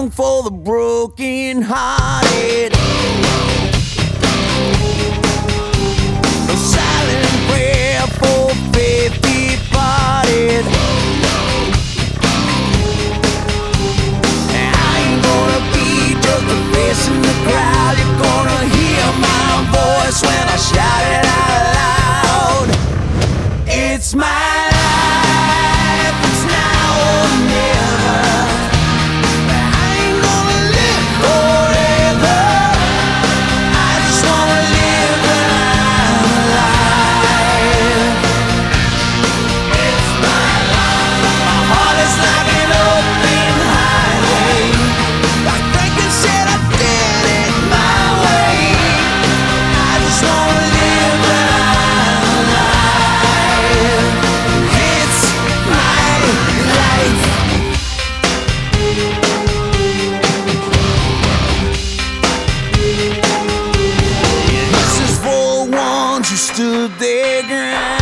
song for the broken hearted. A silent prayer for faith departed. I ain't gonna be just a face in the crowd. You're gonna hear my voice when I shout it out loud. It's my life, it's now or never. I ain't gonna live forever. I just wanna live when I'm alive. It's my life. My heart is like an open highway. Like Franklin said, I did it my way. I just wanna live when I'm alive. It's my life. This is for the ones who stood their ground.